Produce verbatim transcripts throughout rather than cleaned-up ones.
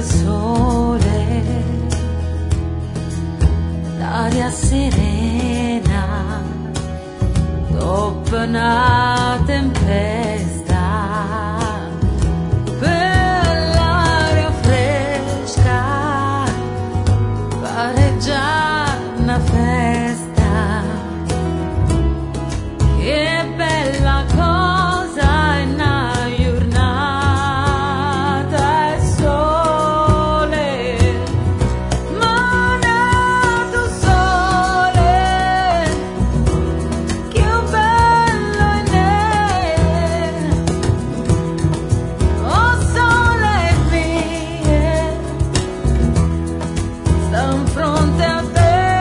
sole, l'aria serena dopo una tempesta, per l'aria fresca pare già una festa. Che bella cosa è una giornata e sole, manato sole, che bello è oh sole mie, sta in fronte a te.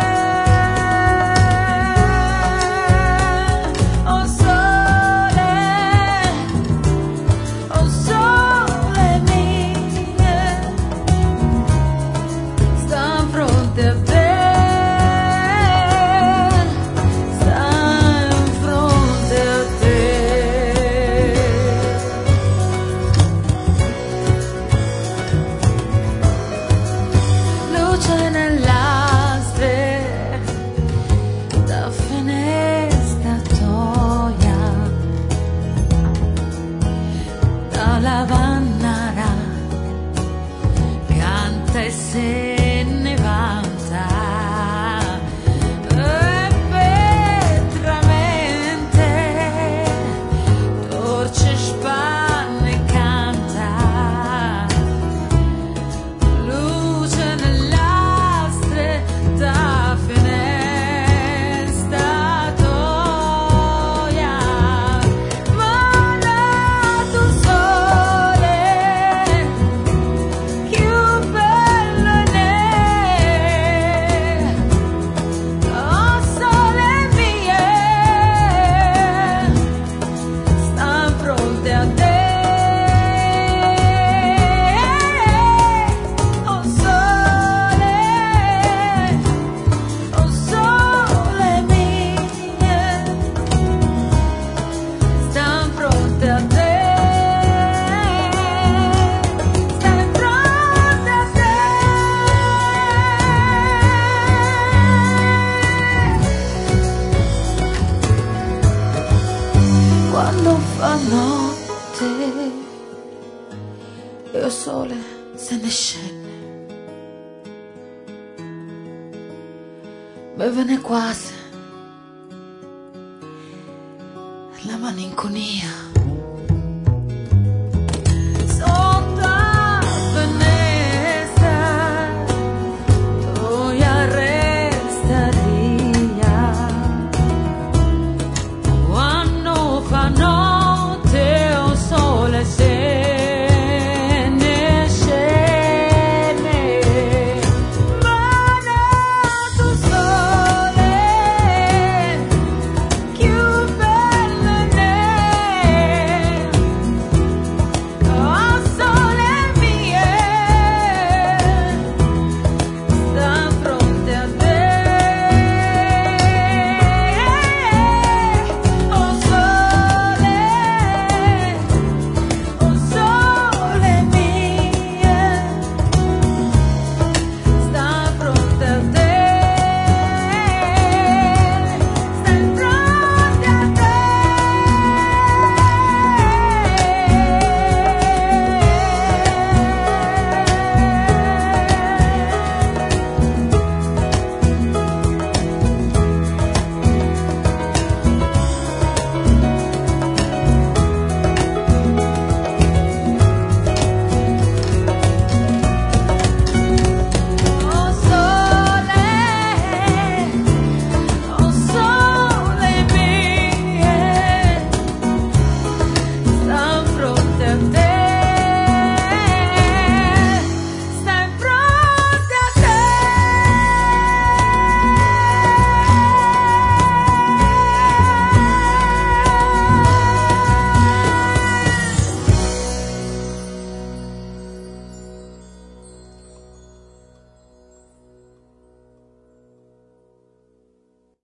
La vannara canta e se ne vanta, e petramente torce spanne canta, luce nell'astre da finestra toia, manato sole. Quando fa notte e il sole se ne scende, me viene quasi la malinconia.